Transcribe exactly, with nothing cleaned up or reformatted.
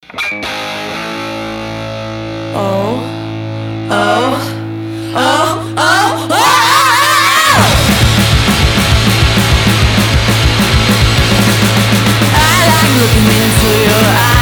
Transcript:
Oh, oh, oh, oh, oh! I like looking into your eyes.